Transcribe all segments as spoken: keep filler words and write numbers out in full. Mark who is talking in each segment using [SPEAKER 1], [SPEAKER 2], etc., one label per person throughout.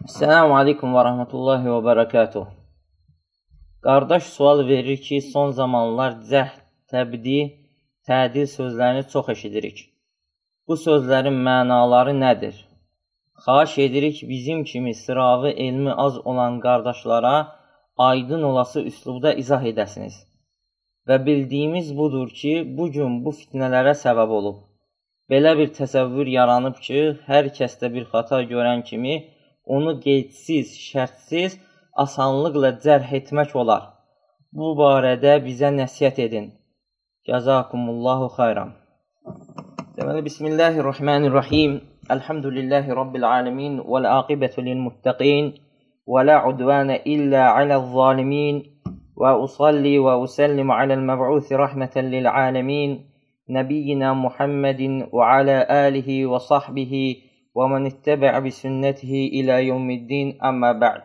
[SPEAKER 1] Selamun Aleyküm və Rəhmətullahi və Bərəkatuhu. Qardaş sual verir ki, son zamanlar cəhd, təbdi, tədil sözlərini çox eşidirik. Bu sözlərin mənaları nədir? Xahiş edirik bizim kimi sıravı elmi az olan qardaşlara aydın olası üslubda izah edəsiniz. Və bildiyimiz budur ki, bugün bu fitnələrə səbəb olub. Belə bir təsəvvür yaranıb ki, hər kəsdə bir xata görən kimi onu qeydsiz, şərtsiz, asanlıqla cərh etmək olar. Bu barədə bizə nəsiyyət edin. Cəzakumullahu xayran. Deməli, Bismillahirrahmanirrahim. Elhamdülillahi Rabbil alemin. Vəl-aqibətu lil-muttaqin. Və la udvanə illə aləl-zalimin. Və usalli və usallim aləl-məb'uthi rəhmətən lil-alemin. Nəbiyyina Muhammedin və alə alihi və sahbihi və mən ittəbəə bi sünnətihi ilə yevmiddin, əmmə bə'd.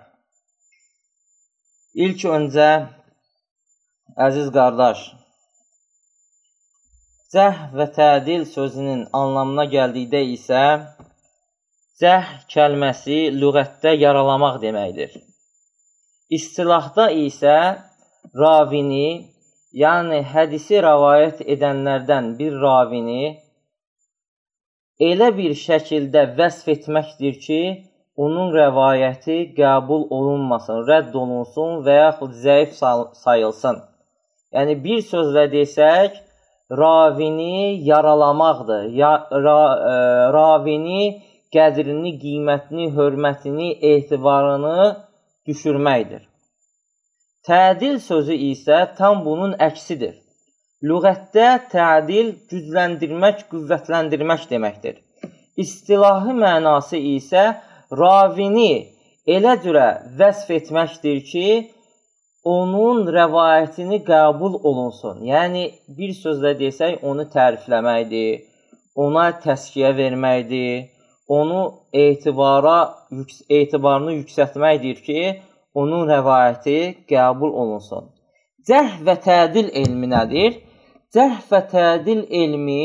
[SPEAKER 1] İlk öncə, əziz qardaş, cəh və tədil sözünün anlamına gəldikdə isə, cəh kəlməsi lüğətdə yaralamaq deməkdir. İstilahda isə ravini, yəni hədisi rəvayət edənlərdən bir ravini elə bir şəkildə vəsf etməkdir ki, onun rəvayəti qəbul olunmasın, rədd olunsun və yaxud zəif sayılsın. Yəni, bir sözlə desək, ravini yaralamaqdır, ya, ra, ə, ravini qədrini, qiymətini, hörmətini, etibarını düşürməkdir. Tədil sözü isə tam bunun əksidir. Lüğətdə tədil gücləndirmək, qüvvətləndirmək deməkdir. İstilahi mənası isə ravini elə cürə vəsf etməkdir ki, onun rəvayətini qəbul olunsun. Yəni, bir sözlə desək, onu tərifləməkdir, ona təskiyə verməkdir, onu etibara, etibarını yüksətməkdir ki, onun rəvayəti qəbul olunsun. Cərh və tədil elmi nədir? Cərh və tədil elmi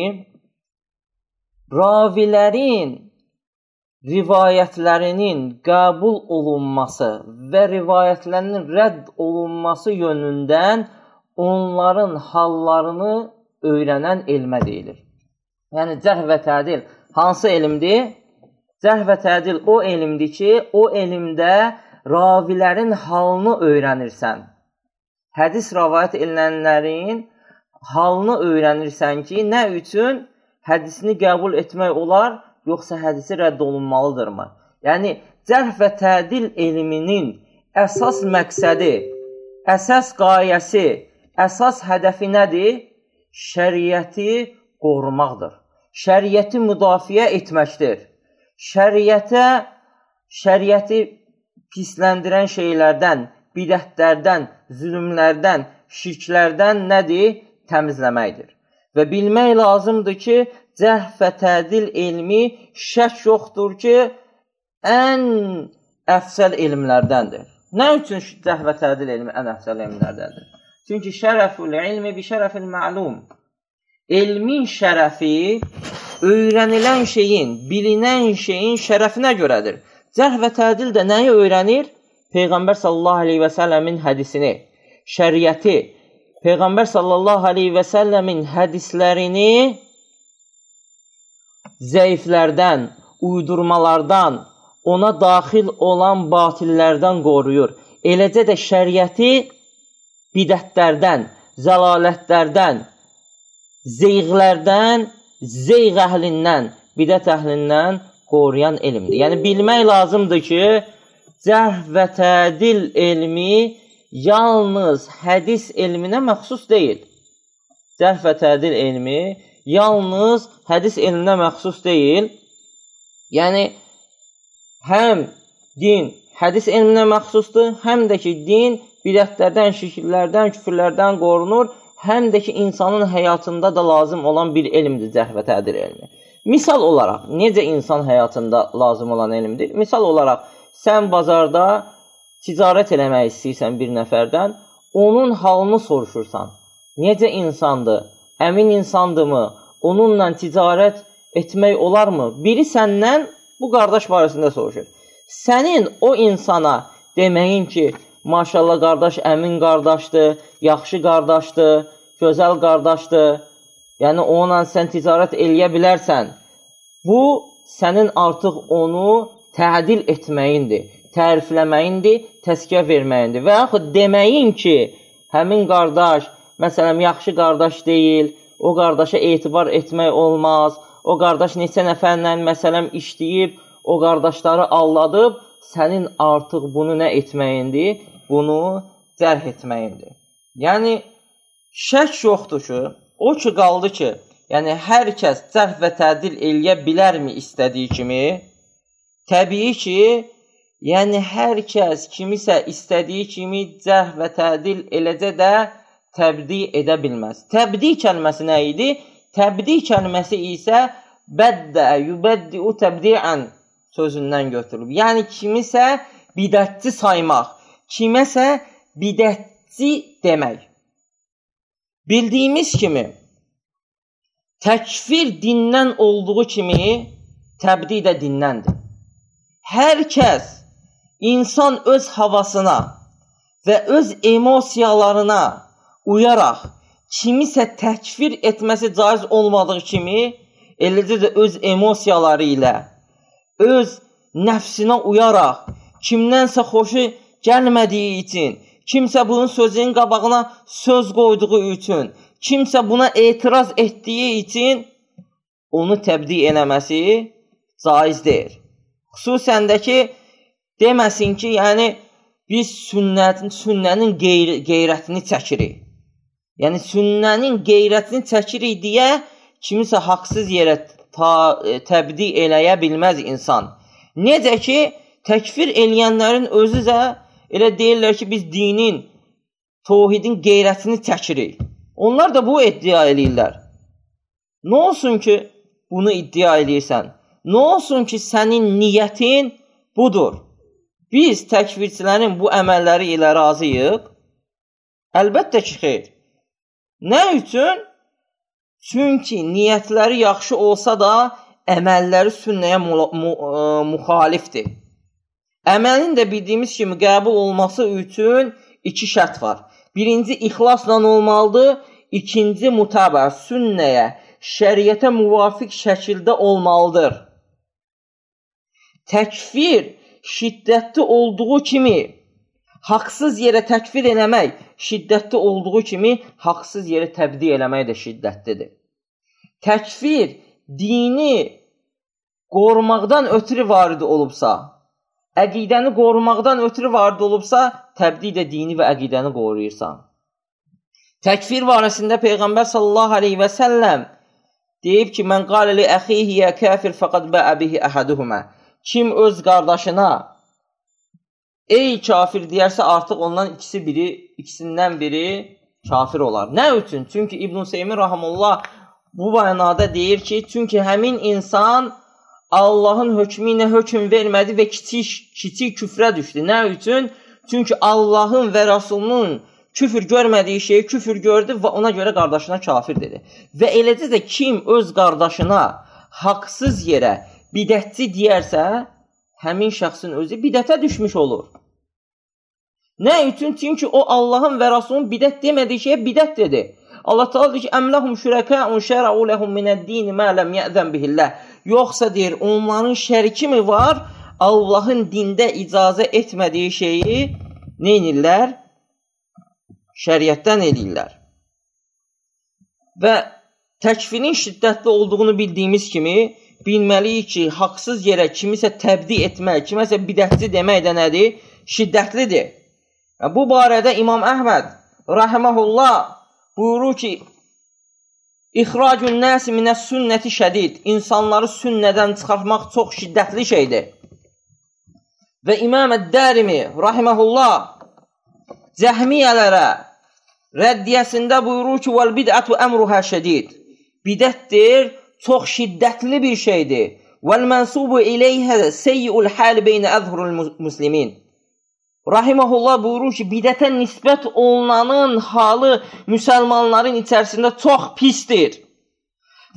[SPEAKER 1] ravilərin rivayətlərinin qəbul olunması və rivayətlərinin rədd olunması yönündən onların hallarını öyrənən elmə deyilir. Yəni, cərh və tədil hansı elmdir? Cərh və tədil o elmdir ki, o elmdə ravilərin halını öyrənirsən. Hədis rəvayət edilənlərin halını öyrənirsən ki, nə üçün hədisini qəbul etmək olar, yoxsa hədisi rədd olunmalıdırmı? Yəni, cərh və tədil elminin əsas məqsədi, əsas qayəsi, əsas hədəfi nədir? Şəriəti qorumaqdır. Şəriəti müdafiə etməkdir. Şəriətə, şəriəti pisləndirən şeylərdən, bidətlərdən, zülümlərdən, şirklərdən nədir? Təmizləməkdir. Və bilmək lazımdır ki, cərh və tədil elmi şək yoxdur ki, ən əfsəl elmlərdəndir. Nə üçün cərh və tədil elmi ən əfsəl elmlərdəndir? Çünki şərəfül ilmi bi şərəfil məlum. Elmin şərəfi öyrənilən şeyin, bilinən şeyin şərəfinə görədir. Cərh və tədil də nəyi öyrənir? Peyğəmbər sallallahu aleyhi və səlləmin hədisini, şəriəti, Peyğəmbər sallallahu aleyhi və səlləmin hədislərini zəiflərdən, uydurmalardan, ona daxil olan batillərdən qoruyur. Eləcə də şəriəti bidətlərdən, zəlalətlərdən, zeyğlərdən, zeyğ əhlindən, bidət əhlindən qoruyan elmdir. Yəni, bilmək lazımdır ki, cərh və tədil elmi yalnız hədis elminə məxsus deyil. Cərh və tədil elmi yalnız hədis elminə məxsus deyil. Yəni, həm din hədis elminə məxsusdur, həm də ki, din bidətlərdən, şirklərdən, küfürlərdən qorunur, həm də ki, insanın həyatında da lazım olan bir elmdir cərh və tədil elmi. Misal olaraq, necə insan həyatında lazım olan elmdir? Misal olaraq, sən bazarda ticarət eləmək istəyirsən bir nəfərdən, onun halını soruşursan. Necə insandır? Əmin insandırmı? Onunla ticarət etmək olarmı? Biri səndən bu qardaş barəsində soruşur. Sənin o insana deməyin ki, maşallah qardaş, əmin qardaşdır, yaxşı qardaşdır, gözəl qardaşdır, yəni onunla sən ticarət eləyə bilərsən. Bu, sənin artıq onu tədil etməyindir, tərifləməyindir, təzkiyə verməyindir. Və yaxud deməyin ki, həmin qardaş, məsələn, yaxşı qardaş deyil, o qardaşa etibar etmək olmaz, o qardaş neçə nəfərlə, məsələn, işləyib, o qardaşları alladıb, sənin artıq bunu nə etməyindir? Bunu cərh etməyindir. Yəni, şək yoxdur ki, o ki, qaldı ki, yəni, hər kəs cərh və tədil eləyə bilərmi istədiyi kimi? Təbii ki, yəni, hər kəs kimisə istədiyi kimi cərh və tədil eləcə də təbdi edə bilməz. Təbdi kəlməsi nə idi? Təbdi kəlməsi isə bəddə, yübəddiu təbdiən sözündən götürülüb. Yəni, kimisə bidətçi saymaq, kiməsə bidətçi demək. Bildiyimiz kimi, təkfir dindən olduğu kimi, təbdi də dindəndir. Hər kəs insan öz havasına və öz emosiyalarına uyaraq kimisə təkfir etməsi caiz olmadığı kimi, eləcə də öz emosiyaları ilə, öz nəfsinə uyaraq, kimdənsə xoşu gəlmədiyi üçün, kimsə bunun sözünün qabağına söz qoyduğu üçün, kimsə buna etiraz etdiyi üçün onu təbdi eləməsi caiz deyil. Xüsusən də ki, deməsin ki, yəni biz sünnətin, sünnənin qeyr qeyrətini çəkirik. Yəni sünnənin qeyrətini çəkirik deyə kimisə haqsız yerə ta, e, təbdi eləyə bilməz insan. Necə ki, təkfir eləyənlərin özü də elə deyirlər ki, biz dinin, tohidin qeyrətini çəkirik. Onlar da bu iddia eləyirlər. Nə olsun ki, bunu iddia eləyirsən? Nə olsun ki, sənin niyyətin budur? Biz təkvirçilərin bu əməlləri ilə razıyıq? Əlbəttə ki, xeyr. Nə üçün? Çünki niyyətləri yaxşı olsa da, əməlləri sünnəyə müxalifdir. Əməlin də bildiyimiz kimi qəbul olması üçün iki şərt var. Birinci, ixlasla olmalıdır. İkinci, mütabə, sünnəyə, şəriətə müvafiq şəkildə olmalıdır. Təkfir şiddətli olduğu kimi, haqsız yerə təkfir eləmək şiddətli olduğu kimi, haqsız yerə təbdi eləmək də şiddətlidir. Təkfir dini qorumaqdan ötürü varid olubsa, əqidəni qorumaqdan ötürü varid olubsa, təbdi də dini və əqidəni qoruyursan. Təkfir barəsində Peyğəmbər sallallahu aleyhi və səlləm deyib ki, mən qalə li əxihi yə kəfir fəqad bəə bihi əhəduhumə. Kim öz qardaşına ey kafir deyərsə, artıq ondan ikisi biri, ikisindən biri kafir olar. Nə üçün? Çünki İbn Hüseymin rahimehullah bu mənada deyir ki, çünki həmin insan Allahın hökmü ilə hökm vermədi və kiçik, kiçik küfrə düşdü. Nə üçün? Çünki Allahın və Rasulunun küfür görmədiyi şeyi küfür gördü və ona görə qardaşına kafir dedi. Və eləcə də kim öz qardaşına haqsız yerə bidətçi deyərsə, həmin şəxsin özü bidətə düşmüş olur. Nə üçün? Çünki o Allahın və Rasulunun bidət demədiyi şeyə bidət dedi. Allah Teala deyir ki, əmləhum şürəkəun şərəu ləhum minəd-dini mə ləm yəzən bihillah. Yoxsa deyir, onların şəriki mi var? Allahın dində icazə etmədiyi şeyi nə edirlər? Şəriətdən edirlər. Və təkfirin şiddətli olduğunu bildiyimiz kimi, bilməliyik ki, haqsız yerə kimisə təbdi etmək, kiməsə bidətçi demək də nədir? Şiddətlidir. Bu barədə İmam Əhməd rahimehullah buyurur ki, İxracun nəsi minəs sünnəti şədid. İnsanları sünnədən çıxartmaq çox şiddətli şeydir. Və İmam Əd-Dərimi rahimehullah cəhmiyələrə rəddiyəsində buyurur ki, vəl bid'atu əmruhə şədid. Bidətdir, çox şiddətli bir şeydir. Vəl mənsubu iləyhə seyyi'ul hal beynə əzhurul muslimin. Rahimehullah buyurur ki, bidətə nisbət olunanın halı müsəlmanların içərisində çox pisdir.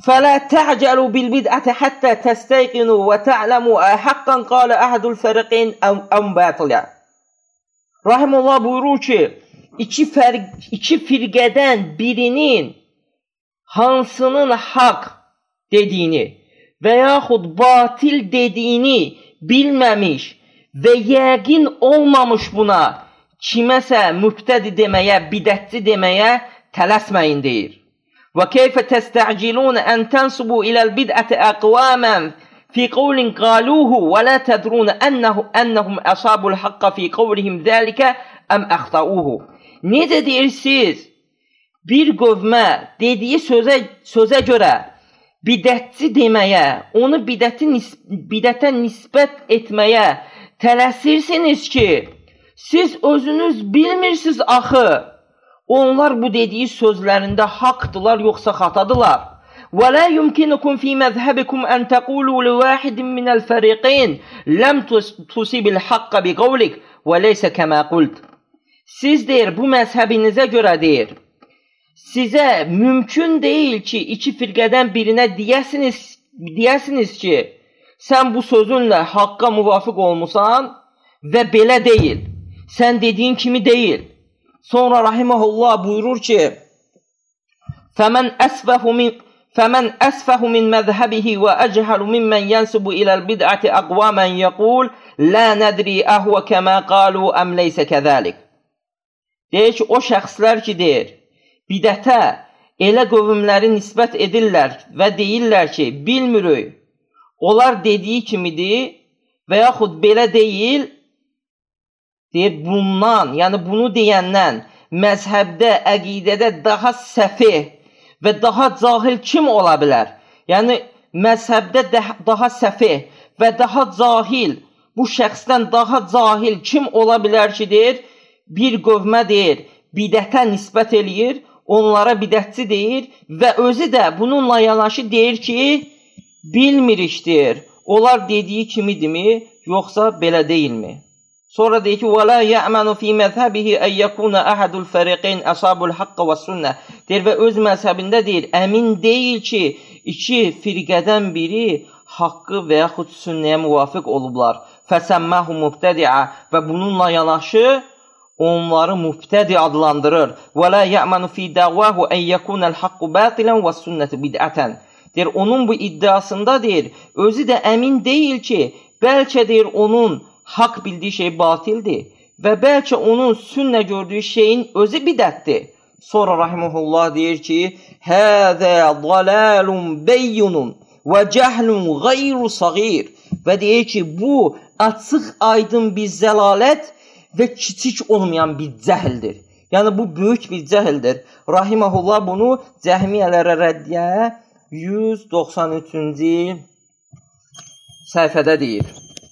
[SPEAKER 1] فَلَا تَعْجَلُوا بِالْبِدْعَةِ حَتَّى تَسْتَيْقِنُوا وَتَعْلَمُوا أَحَقًّا قَالَ أَحَدُ الْفَرِقَيْنِ أَمْ بَاطِلًا. Rahimullah buyurur ki, iki, fərq, iki firqədən birinin hansının haqq dediyini və yaxud batil dediyini bilməmiş və yəqin olmamış buna kiməsə mübtədi deməyə, bidətçi deməyə tələsməyin deyir. وَكَيْفَ تَسْتَعْجِلُونَ أَنْ تَنْسُبُوا إِلَى الْبِدْعَةِ أَقْوَامًا فِي قَوْلٍ قَالُوهُ وَلَا تَدْرُونَ أَنَّهُ أَنَّهُمْ أَصَابُوا الْحَقَّ فِي قَوْلِهِمْ ذَلِكَ أَمْ أَخْطَأُوهُ. Necə deyirsiniz? Bir qövmə dediyi sözə, sözə görə bidətçi deməyə, onu bidəti, bidətə nisbət etməyə tələsirsiniz ki, siz özünüz bilmirsiniz axı. Onlar bu dediyi sözlərində haqdılar, yoxsa xatadılar. وَلَا يُمْكِنُكُمْ فِي مَذْهَبِكُمْ أَنْ تَقُولُوا لِوَاحِدٍ مِنَ الْفَرِيقَيْنِ لَمْ تُصِبِ الْحَقَّ بِقَوْلِكَ وَلَيْسَ كَمَا قُلْتُ. Siz deyir, bu məzhəbinizə görə deyir, sizə mümkün deyil ki, iki firqədən birinə deyəsiniz, deyəsiniz ki, sən bu sözünlə haqqa müvafiq olmusan və belə deyil, sən dediyin kimi deyil. Sonra rahimehullah buyurur ki, فَمَنْ أَسْفَهُ مِنْ فَمَنْ أَسْفَهُ مِنْ مَذْهَبِهِ وَأَجْهَلُ مِمَّنْ يَنْسُبُ إِلَى الْبِدْعَةِ أَقْوَامًا يَقُولُ لَا نَدْرِي أَهْوَ كَمَا قَالُوا أَمْ لَيْسَ كَذَلِكَ. Deyir ki, o şəxslər ki, deyir, bidətə elə qövmləri nisbət edirlər və deyirlər ki, bilmirik, onlar dediyi kimidir və yaxud belə deyil, deyir, bundan, yəni bunu deyəndən məzhəbdə, əqidədə daha səfih və daha cahil kim ola bilər? Yəni, məzhəbdə daha səfih və daha cahil, bu şəxsdən daha cahil kim ola bilər ki, deyir, bir qövmə deyir, bidətə nisbət eləyir, onlara bidətçi deyir və özü də bununla yanaşı deyir ki, bilmirik deyir, onlar dediyi kimidirmi, yoxsa belə deyilmi? Sonra deyir ki, وَلَا يَأْمَنُ فِي مَذْهَبِهِ أَنْ يَكُونَ أَحَدُ الْفَرِقَيْنِ أَصَابُ الْحَقَّ وَالسُنَّةِ. Deyir və öz məzhəbində deyir, əmin deyil ki, iki firqədən biri haqqı və yaxud sünnəyə müvafiq olublar. فَسَمَّهُ مُبْتَدِعَ və bununla yanaşı onları mübtədi adlandırır. وَلَا يَأْمَنُ فِي دَعْوَاهُ أَنْ يَكُونَ الْحَقُّ بَاطِلًا وَالسُنَّةُ بِدْعَةً. Deyir, onun bu iddiasında deyir, özü də əmin deyil ki, bəlkə deyir, onun haqq bildiyi şey batildir və bəlkə onun sünnə gördüyü şeyin özü bidətdir. Sonra rahimehullah deyir ki, هَذَا ضَلَالٌ بَيُّنٌ وَجَهْلٌ غَيْرُ صَغِيرٌ. Və deyir ki, bu açıq aydın bir zəlalət və kiçik olmayan bir cəhildir. Yəni, bu böyük bir cəhildir. Rahimehullah bunu Cəhmiyyələrə rəddiyə yüz doxsan üçüncü səhifədə deyir.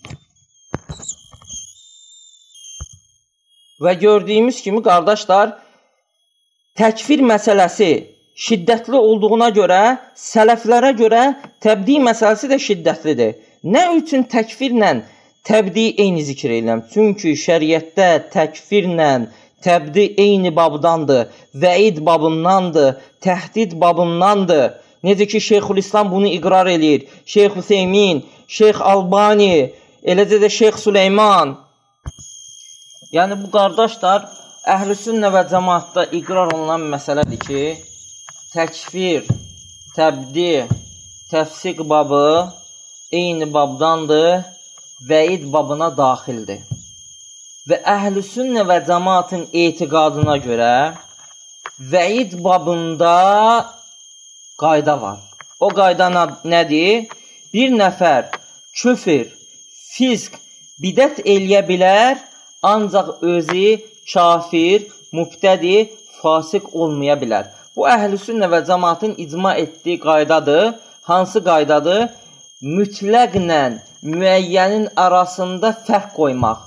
[SPEAKER 1] Və gördüyümüz kimi, qardaşlar, təkfir məsələsi şiddətli olduğuna görə, sələflərə görə təbdi məsələsi də şiddətlidir. Nə üçün təkfirlə təbdi eyni zikr edirəm? Çünki şəriətdə təkfirlə təbdi eyni babdandır, vəid babındandır, təhdid babındandır. Necə ki, Şeyxülislam bunu iqrar edir, Şeyx Hüseymin, Şeyx Albani, eləcə də Şeyx Süleyman. Yəni, bu qardaşlar, əhl-i sünnə və cəmaatda iqrar olunan məsələdir ki, təkfir, təbdi, təfsiq babı eyni babdandır, vəid babına daxildir. Və əhl-i sünnə və cəmaatın etiqadına görə vəid babında qayda var. O qayda nədir? Bir nəfər küfür, fizq, bidət eləyə bilər, ancaq özü kafir, mübtədi, fasıq olmaya bilər. Bu əhl-i sünnə və cəmaatın icma etdiyi qaydadır. Hansı qaydadır? Mütləqlə müəyyənin arasında fərq qoymaq.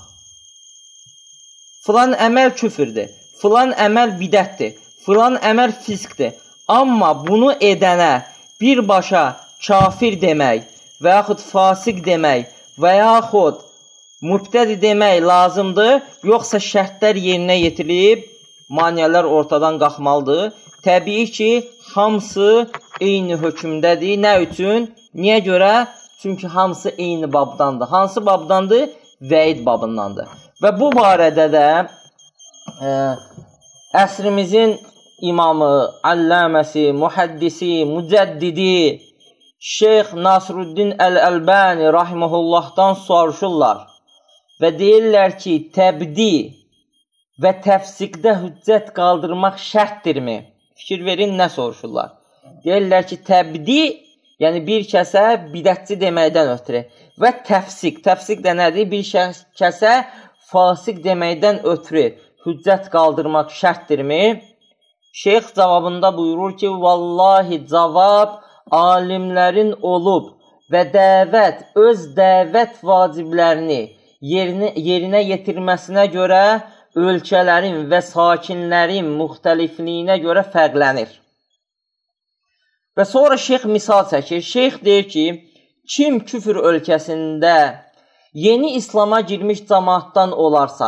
[SPEAKER 1] Filan əməl küfürdür, filan əməl bidətdir, filan əməl fiskdir. Amma bunu edənə birbaşa kafir demək və yaxud fasıq demək və yaxud mübtədi demək lazımdır, yoxsa şərtlər yerinə yetirilib, maniyələr ortadan qalxmalıdır. təbii ki, hamısı eyni hökmdədir. Nə üçün? Niyə görə? Çünki hamısı eyni babdandır. Hansı babdandır? Vəid babındandır. Və bu barədə də ə, əsrimizin imamı, alləməsi, muhaddisi, mücəddidi Şeyx Nasruddin Əl-Əlbani rahiməhullahdan soruşurlar və deyirlər ki, təbdi və təfsiqdə hüccət qaldırmaq şərtdirmi? Fikir verin, nə soruşurlar? Deyirlər ki, təbdi, yəni bir kəsə bidətçi deməkdən ötürü və təfsiq, təfsiq də nədir? Bir kəsə fasik deməkdən ötürü hüccət qaldırmaq şərtdirmi? Şeyx cavabında buyurur ki, vallahi cavab alimlərin olub və dəvət, öz dəvət vaciblərini yerinə, yerinə yetirməsinə görə ölkələrin və sakinlərin müxtəlifliyinə görə fərqlənir. Və sonra şeyx misal çəkir. Şeyx deyir ki, kim küfür ölkəsində yeni İslama girmiş cəmaatdan olarsa,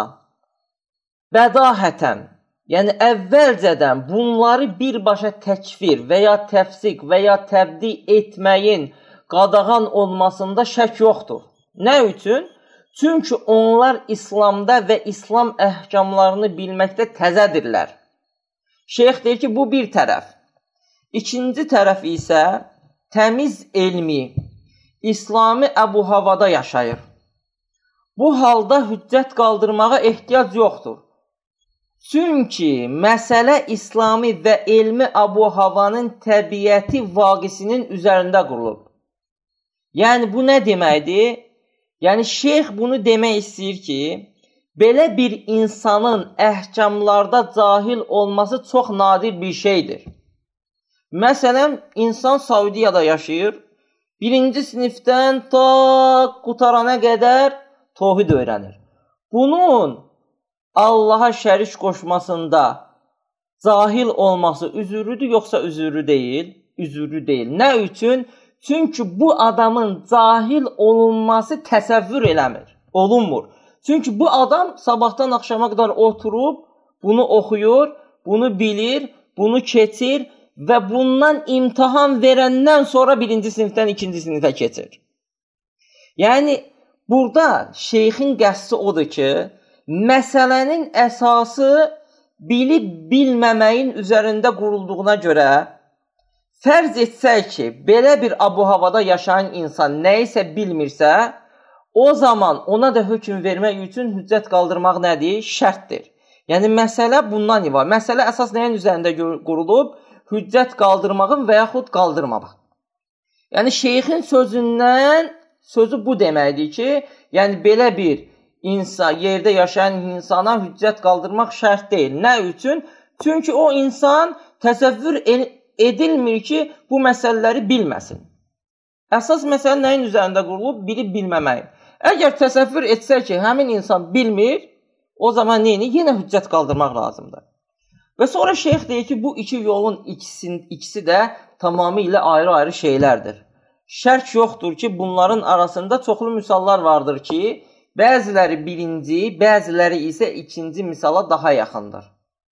[SPEAKER 1] bədahətən, yəni əvvəlcədən bunları birbaşa təkfir və ya təfsiq və ya təbdi etməyin qadağan olmasında şək yoxdur. Nə üçün? Çünki onlar İslamda və İslam əhkamlarını bilməkdə təzədirlər. Şeyx deyir ki, bu bir tərəf. İkinci tərəf isə təmiz elmi, İslami əbu-havada yaşayır. Bu halda hüccət qaldırmağa ehtiyac yoxdur. Çünki məsələ İslami və elmi əbu-havanın təbiəti vaqisinin üzərində qurulub. Yəni, bu nə deməkdir? Yəni, şeyx bunu demək istəyir ki, belə bir insanın əhkamlarda cahil olması çox nadir bir şeydir. Məsələn, insan Saudiyada yaşayır, birinci sinifdən ta qutarana qədər tohid öyrənir. Bunun Allaha şərik qoşmasında cahil olması üzürüdür, yoxsa üzürü deyil? Üzürü deyil. Nə üçün? Çünki bu adamın cahil olunması təsəvvür eləmir, olunmur. Çünki bu adam sabahdan axşama qədər oturub, bunu oxuyur, bunu bilir, bunu keçir və bundan imtahan verəndən sonra birinci sinifdən ikinci sinifə keçir. Yəni, burada şeyxin qəsdi odur ki, məsələnin əsası bilib bilməməyin üzərində qurulduğuna görə fərz etsək ki, belə bir abu-havada yaşayan insan nə isə bilmirsə, o zaman ona da hökm vermək üçün hüccət qaldırmaq nədir? Şərtdir. Yəni, məsələ bundan ivar. Məsələ əsas nəyin üzərində qurulub? Hüccət qaldırmağın və yaxud qaldırmamaq. Yəni, şeyxin sözündən, sözü bu deməkdir ki, yəni, belə bir insan, yerdə yaşayan insana hüccət qaldırmaq şərt deyil. Nə üçün? Çünki o insan təsəvvür edilmir ki, bu məsələləri bilməsin. Əsas məsələ nəyin üzərində qurulub? Bilib bilməməyin. Əgər təsəvvür etsək ki, həmin insan bilmir, o zaman neyini? Yenə hüccət qaldırmaq lazımdır. Və sonra şeyx deyir ki, bu iki yolun ikisi, ikisi də tamamilə ayrı-ayrı şeylərdir. Şərk yoxdur ki, bunların arasında çoxlu misallar vardır ki, bəziləri birinci, bəziləri isə ikinci misala daha yaxındır.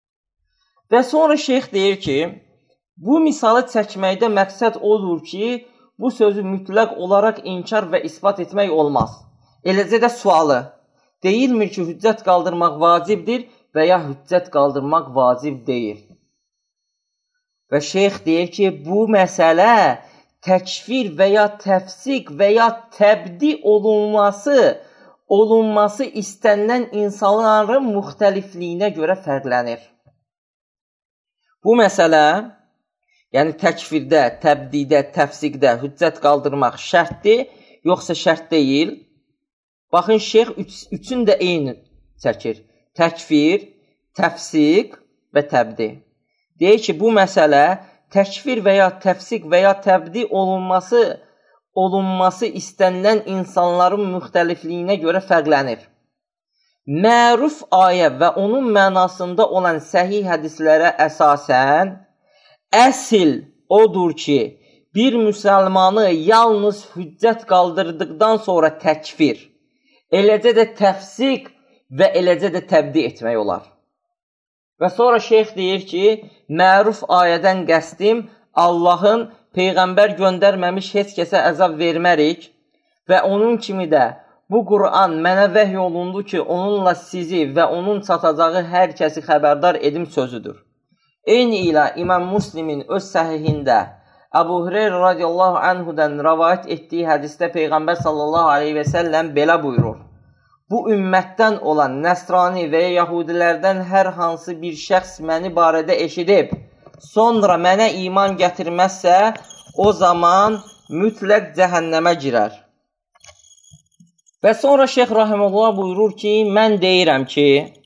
[SPEAKER 1] Və sonra şeyx deyir ki, bu misalı çəkməkdə məqsəd odur ki, bu sözü mütləq olaraq inkar və isbat etmək olmaz. Eləcə də sualı, deyilmir ki, hüccət qaldırmaq vacibdir və ya hüccət qaldırmaq vacib deyil. Və şeyx deyir ki, bu məsələ təkfir və ya təfsiq və ya təbdi olunması, olunması istənilən insanların müxtəlifliyinə görə fərqlənir. Bu məsələ, yəni təkfirdə, təbdidə, təfsiqdə hüccət qaldırmaq şərtdir, yoxsa şərt deyil. Baxın, şeyx üç, üçün də eyni çəkir. Təkfir, təfsiq və təbdi. Deyir ki, bu məsələ təkfir və ya təfsiq və ya təbdi olunması, olunması istənilən insanların müxtəlifliyinə görə fərqlənir. Məruf ayə və onun mənasında olan səhih hədislərə əsasən əsl odur ki, bir müsəlmanı yalnız hüccət qaldırdıqdan sonra təkfir, eləcə də təfsiq və eləcə də təbdi etmək olar. Və sonra şeyx deyir ki, məruf ayədən qəsdim Allahın Peyğəmbər göndərməmiş heç kəsə əzab vermərik və onun kimi də bu Quran mənə vəhy olundu ki, onunla sizi və onun çatacağı hər kəsi xəbərdar edim sözüdür. Eyni ilə İmam Müslimin öz səhihində Əbu Hüreyrə radiyallahu anhudan rəvayət etdiyi hədisdə Peyğəmbər sallallahu aleyhi və səlləm belə buyurur. Bu ümmətdən olan Nəsrani və ya Yahudilərdən hər hansı bir şəxs məni barədə eşidib, sonra mənə iman gətirməzsə, o zaman mütləq cəhənnəmə girər. Və sonra Şeyx Rahimullah buyurur ki, mən deyirəm ki,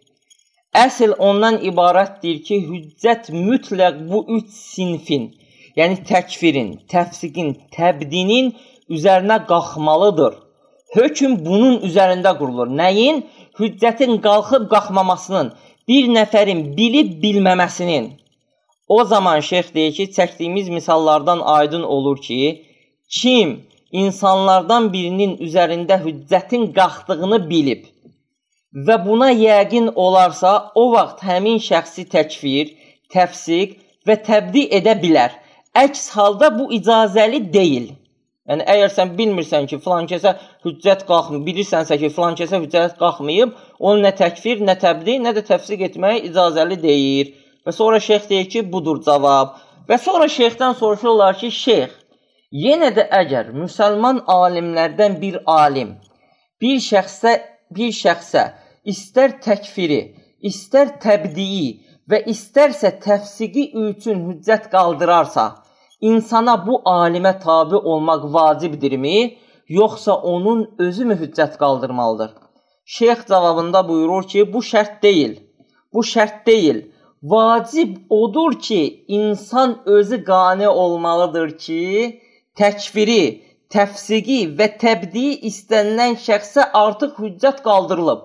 [SPEAKER 1] əsl ondan ibarətdir ki, hüccət mütləq bu üç sinfin, yəni təkfirin, təfsiqin, təbdinin üzərinə qalxmalıdır. Hökm bunun üzərində qurulur. Nəyin? Hüccətin qalxıb qalxmamasının, bir nəfərin bilib bilməməsinin. O zaman şeyx deyir ki, çəkdiyimiz misallardan aydın olur ki, kim insanlardan birinin üzərində hüccətin qalxdığını bilib və buna yəqin olarsa, o vaxt həmin şəxsi təkfir, təfsiq və təbdi edə bilər. Əks halda bu icazəli deyil. Yəni, əgər sən bilmirsən ki, filan kəsə hüccət qalxmayıb, bilirsənsə ki, filan kəsə hüccət qalxmayıb, onu nə təkfir, nə təbdi, nə də təfsiq etməyə icazəli deyir. Və sonra şeyx deyir ki, budur cavab. Və sonra şeyxdən soruşurlar ki, şeyx, yenə də əgər müsəlman alimlərdən bir alim, bir şəxsə, bir şəxsə istər təkfiri, istər təbdiyi və istərsə təfsiqi üçün hüccət qaldırarsa, İnsana bu alimə tabi olmaq vacibdirmi, yoxsa onun özü mü hüccət qaldırmalıdır? Şeyx cavabında buyurur ki, bu şərt deyil. Bu şərt deyil. Vacib odur ki, insan özü qane olmalıdır ki, təkfiri, təfsiqi və təbdiyi istənilən şəxsə artıq hüccət qaldırılıb.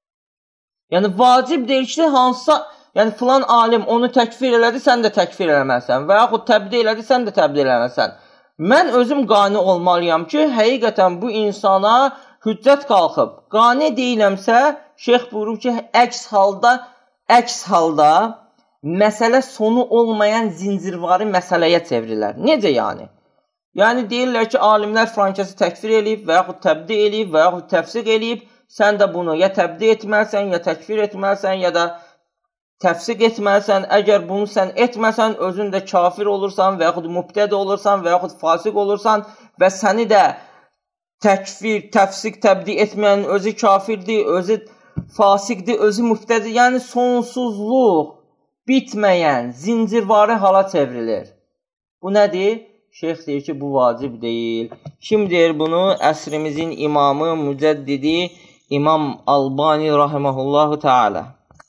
[SPEAKER 1] Yəni, vacib deyil ki, hansısa Yəni, filan alim onu təkfir elədi, sən də təkfir eləməlisən və yaxud təbdi elədi, sən də təbdi eləməlisən. Mən özüm qane olmalıyam ki, həqiqətən bu insana hüccət qalxıb. Qane deyiləmsə, şeyx buyurur ki, əks halda, əks halda məsələ sonu olmayan zincirvari məsələyə çevrilər. Necə yəni? Yəni, deyirlər ki, alimlər filankəsi təkfir eləyib və yaxud təbdi eləyib və yaxud təfsiq eləyib, sən də bunu ya təbdi etməlisən, ya təkfir etməlisən, ya da təfsiq etməlisən, əgər bunu sən etməsən, özün də kafir olursan və yaxud mübtədi olursan və yaxud fasiq olursan və səni də təkfir, təfsiq, təbdi etməyən özü kafirdir, özü fasiqdir, özü mübtədi, yəni sonsuzluq bitməyən, zincirvari hala çevrilir. Bu nədir? Şeyx deyir ki, bu vacib deyil. Kim deyir bunu? Əsrimizin imamı, mücəddidi İmam Albani rahiməhullahu teala.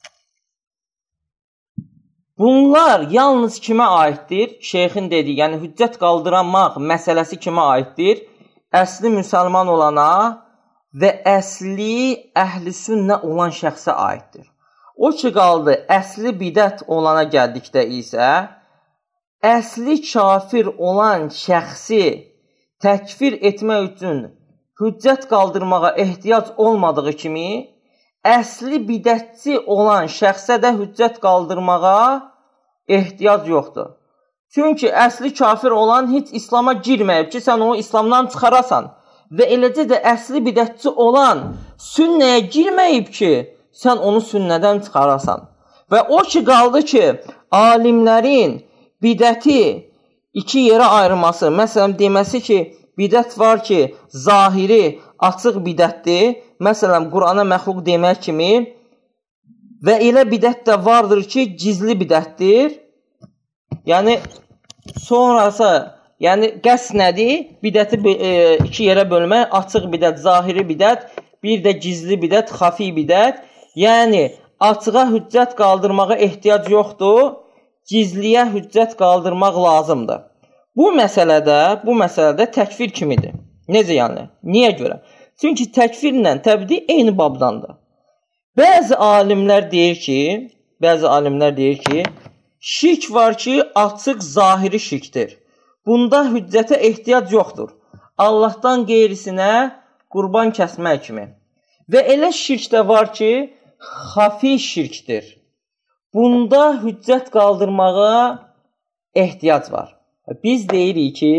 [SPEAKER 1] Bunlar yalnız kimə aiddir? Şeyxin dediyi, yəni hüccət qaldıranmaq məsələsi kimə aiddir? Əsli müsəlman olana və əsli əhl-i sünnə olan şəxsə aiddir. O ki qaldı, əsli bidət olana gəldikdə isə, əsli kafir olan şəxsi təkfir etmək üçün hüccət qaldırmağa ehtiyac olmadığı kimi, əsli bidətçi olan şəxsə də hüccət qaldırmağa ehtiyac yoxdur. Çünki əsli kafir olan heç İslama girməyib ki, sən onu İslamdan çıxarasan və eləcə də əsli bidətçi olan sünnəyə girməyib ki, sən onu sünnədən çıxarasan. Və o ki qaldı ki, alimlərin bidəti iki yerə ayrılması, məsələn deməsi ki, bidət var ki, zahiri, açıq bidətdir, məsələn, Qurana məxluq demək kimi və elə bidət də vardır ki, gizli bidətdir. Yəni, sonrası, yəni qəsd nədir? Bidəti e, iki yerə bölmək, açıq bidət, zahiri bidət, bir də gizli bidət, xafi bidət. Yəni, açığa hüccət qaldırmağa ehtiyac yoxdur, gizliyə hüccət qaldırmaq lazımdır. Bu məsələdə, bu məsələdə təkfir kimidir. Necə yəni? Niyə görə? Çünki təkfirlə təbdi eyni babdandır. Bəzi alimlər deyir ki, bəzi alimlər deyir ki, şirk var ki, açıq zahiri şirkdir. Bunda hüccətə ehtiyac yoxdur. Allahdan qeyrisinə qurban kəsmək kimi. Və elə şirk də var ki, xafi şirkdir. bunda hüccət qaldırmağa ehtiyac var. Biz deyirik ki,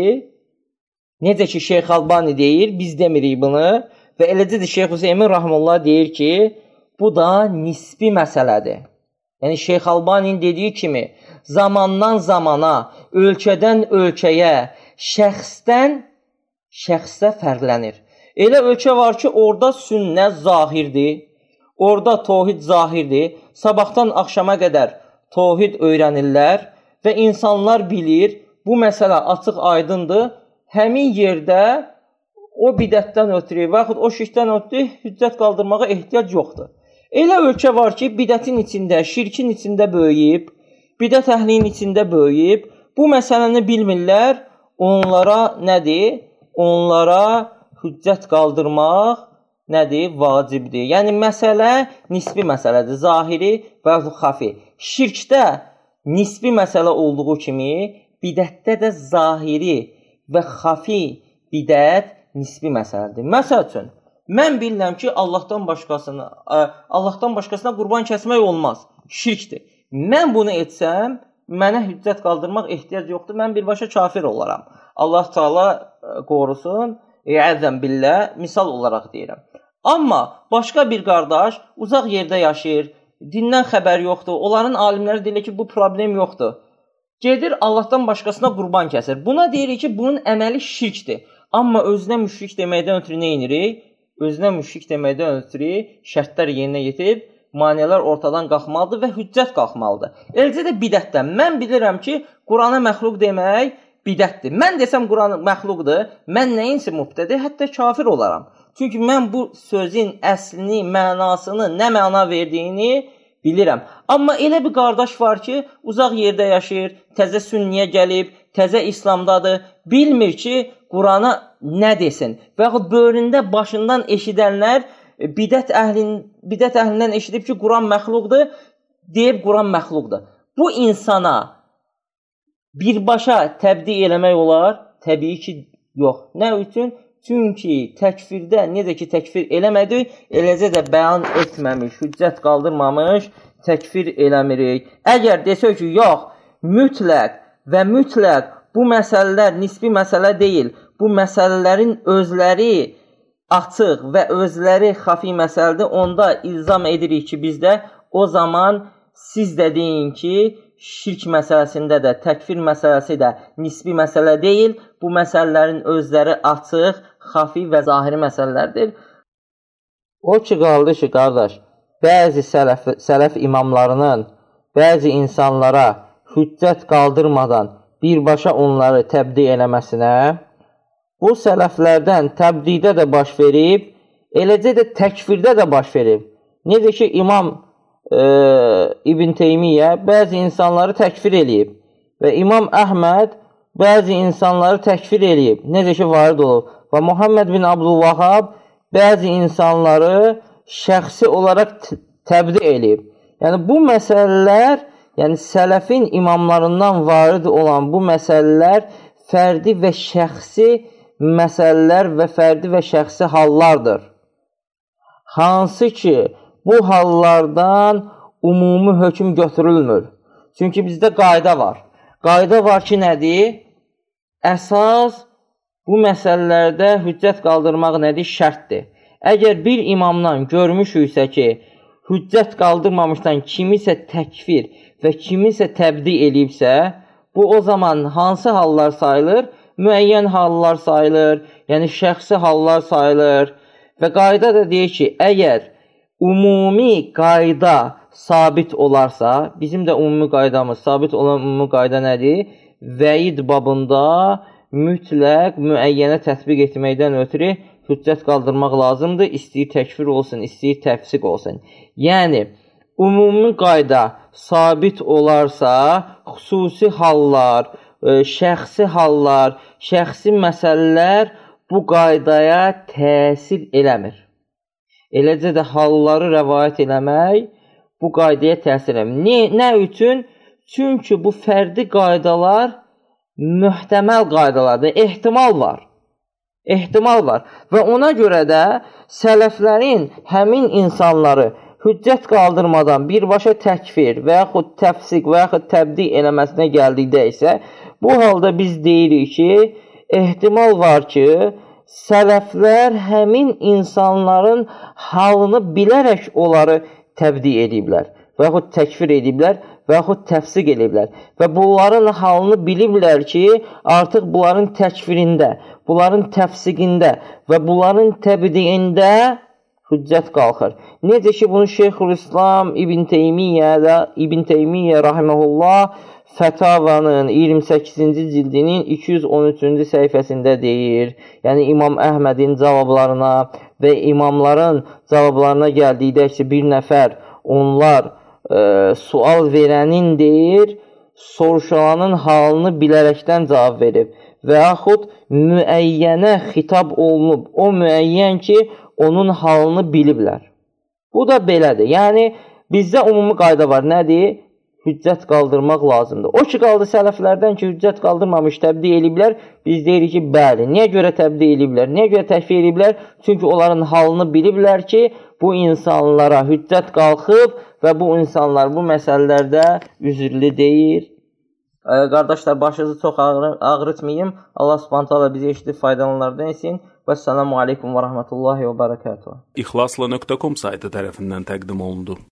[SPEAKER 1] necə ki Şeyx Albani deyir, biz demirik bunu və eləcə də Şeyx Hüseymin Rahmanullah deyir ki, bu da nisbi məsələdir. Yəni Şeyx Albani'nin dediyi kimi zamandan zamana, ölkədən ölkəyə, şəxsdən şəxsə fərqlənir. Elə ölkə var ki, orada sünnə zahirdir, orada tohid zahirdir, sabahdan axşama qədər tohid öyrənirlər və insanlar bilir, bu məsələ açıq aydındır, həmin yerdə o bidətdən ötürü və yaxud o şirkdən ötürü hüccət qaldırmağa ehtiyac yoxdur. Elə ölkə var ki, bidətin içində, şirkin içində böyüyüb, bidət əhlinin içində böyüyüb, bu məsələni bilmirlər, onlara nədir? Onlara hüccət qaldırmaq nədir? Vacibdir. Yəni, məsələ nisbi məsələdir, zahiri və xafi. Şirkdə nisbi məsələ olduğu kimi, bidətdə də zahiri və xafi bidət nisbi məsələdir. Məsəl üçün, mən bilirəm ki, Allahdan başqasına, Allahdan başqasına qurban kəsmək olmaz. Şirkdir. Mən bunu etsəm, mənə hüccət qaldırmaq ehtiyac yoxdur. Mən birbaşa kafir olaram. Allah Teala qorusun, əzzəm billah, misal olaraq deyirəm. Amma başqa bir qardaş uzaq yerdə yaşayır, dindən xəbər yoxdur. Onların alimləri deyirlər ki, bu problem yoxdur. Gedir Allahdan başqasına qurban kəsir. Buna deyirik ki, bunun əməli şirkdir. Amma özünə müşrik deməkdən ötürü nə edirik? Özünə müşrik deməkdən ötürü şərtlər yerinə yetirib, maneələr ortadan qalxmalıdır və hüccət qalxmalıdır. Eləcə də bidətdən. Mən bilirəm ki, Qurana məxluq demək bidətdir. Mən desəm Quran məxluqdur, mən nəyinsə mübtədi, hətta kafir olaram. Çünki mən bu sözün əslini, mənasını, nə məna verdiyini bilirəm. Amma elə bir qardaş var ki, uzaq yerdə yaşayır, təzə sünniyə gəlib, təzə İslamdadır, bilmir ki, Qurana nə desin. Və yaxud böhründə başından eşidənlər bidət, əhlin, bidət əhlindən eşidib ki, Quran məxluqdur, deyib Quran məxluqdur. Bu insana birbaşa təbdi eləmək olar? Təbii ki, yox. Nə üçün? Çünki təkfirdə, necə ki təkfir eləmədik, eləcə də bəyan etməmiş, hüccət qaldırmamış, təkfir eləmirik. Əgər desək ki, yox, mütləq və mütləq bu məsələlər nisbi məsələ deyil, bu məsələlərin özləri açıq və özləri xafi məsələdir, onda ilzam edirik ki, bizdə o zaman siz də deyin ki, şirk məsələsində də, təkfir məsələsi də nisbi məsələ deyil, bu məsələlərin özləri açıq, xafi və zahiri məsələlərdir. O ki, qaldı ki, qardaş, bəzi sələf, sələf imamlarının bəzi insanlara hüccət qaldırmadan birbaşa onları təbdi eləməsinə, bu sələflərdən təbdidə də baş verib, eləcə də təkfirdə də baş verib. Necə ki, İmam e, İbn Teymiyyə bəzi insanları təkfir eləyib və İmam Əhməd bəzi insanları təkfir eləyib. Necə ki, varid olub. Və Muhammed bin Abdülvahab bəzi insanları şəxsi olaraq təbdi eləyib. Yəni, bu məsələlər, yəni sələfin imamlarından varid olan bu məsələlər fərdi və şəxsi məsələlər və fərdi və şəxsi hallardır. Hansı ki, bu hallardan ümumi hökm götürülmür. Çünki bizdə qayda var. Qayda var ki, nədir? Əsas bu məsələlərdə hüccət qaldırmaq nədir? Şərtdir. Əgər bir imamdan görmüşüksə ki, hüccət qaldırmamışdan kimisə təkfir və kimisə təbdi eləyibsə, bu o zaman hansı hallar sayılır? Müəyyən hallar sayılır, yəni şəxsi hallar sayılır. Və qayda da deyir ki, əgər ümumi qayda sabit olarsa, bizim də ümumi qaydamız, sabit olan ümumi qayda nədir? Vəid babında mütləq müəyyənə tətbiq etməkdən ötürü hüccət qaldırmaq lazımdır. İstəyir təkfir olsun, istəyir təfsiq olsun. Yəni, ümumi qayda sabit olarsa, xüsusi hallar, şəxsi hallar, şəxsi məsələlər bu qaydaya təsir eləmir. Eləcə də halları rəvayət eləmək bu qaydaya təsir eləmir. Nə, nə üçün? Çünki bu fərdi qaydalar mühtəməl qaydalardır, ehtimal var. Ehtimal var. Və ona görə də sələflərin həmin insanları hüccət qaldırmadan birbaşa təkfir və yaxud təfsiq və yaxud təbdiq eləməsinə gəldikdə isə, bu halda biz deyirik ki, ehtimal var ki, sələflər həmin insanların halını bilərək onları təbdiq ediblər və yaxud təkfir ediblər və yaxud təfsiq ediblər və bunların halını biliblər ki, artıq bunların təkfirində, bunların təfsiqində və bunların təbdiğində hüccət qalxır. Necə ki, bunu Şeyxülislam İbn Teymiyyə də, İbn Teymiyyə rahiməhullah Fətavanın iyirmi səkkizinci cildinin iki yüz on üçüncü səhifəsində deyir. Yəni İmam Əhmədin cavablarına və imamların cavablarına gəldikdə ki, bir nəfər onlar e, sual verənin deyir, soruşulanın halını bilərəkdən cavab verib və yaxud müəyyənə xitab olunub, o müəyyən ki, onun halını biliblər. Bu da belədir. Yəni, bizdə umumi qayda var. Nədir? Hüccət qaldırmaq lazımdır. O ki, qaldı sələflərdən ki, hüccət qaldırmamış, təbdiq ediblər, biz deyirik ki, bəli. Niyə görə təbdiq ediblər? Niyə görə təkfir ediblər? Çünki onların halını biliblər ki, bu insanlara hüccət qalxıb və bu insanlar bu məsələlərdə üzürlü deyir. Qardaşlar, başınızı çox ağrıtmayayım. Allah subhanahu taala bizi eşidib faydalananlardan etsin. Vəssalamu aleykum və rəhmətullahi və bərəkatuhu.
[SPEAKER 2] İxlasla nöqtə com saytı tərəfindən təqdim olundu.